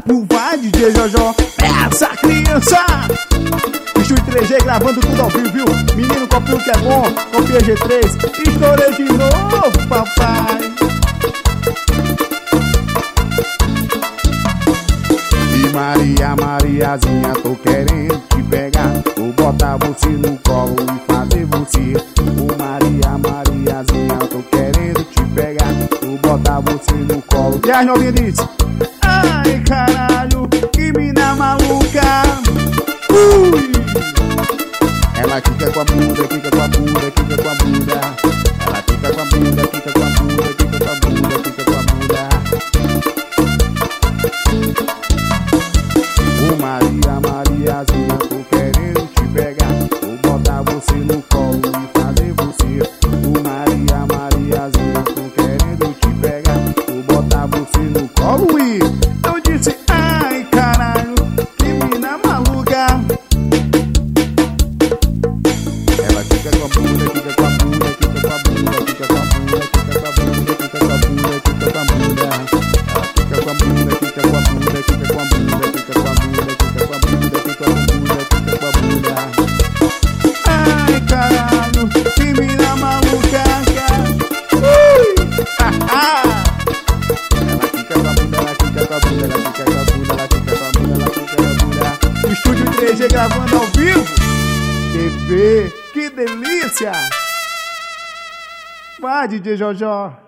Não vai, DJ Jojó, essa criança. Estúdio 3G gravando tudo ao vivo, viu? Menino, copia o que é bom, copia G3. Estourei de novo, papai. E Maria, Mariazinha, tô querendo te pegar. Vou botar você no colo e fazer você. Ô Maria, Mariazinha, tô querendo te pegar. Vou botar você no colo. E as novinhas dizem: ai, caralho, que mina maluca. Ela fica com a bunda, fica com a bunda, fica com a bunda. Ela fica com a bunda, fica com a bunda, fica com a bunda, fica com a bunda. Ô Maria, Mariazinha, tô querendo te pegar. Vou botar você no colo e fazer você. Ô Maria, Mariazinha, tô querendo te pegar. Vou botar você no colo e eu disse: ai, caralho, que mina maluca. Ela fica com a bunda, fica com a bunda, fica com a bunda, fica com a bunda, fica com a bunda, fica com a bunda, fica com a bunda. Ela fica com a bunda, fica com a bunda, fica com a bunda, fica com a bunda, fica com a bunda, fica com a bunda, fica com a bunda. Ai, caralho, que mina maluca. Ela fica com a bunda, ela fica com a bunda, ela fica com a bunda, ela fica com a bunda, ela fica com a bunda. Estúdio 3G gravando ao vivo. TV, que delícia! Vai, DJ Jojó!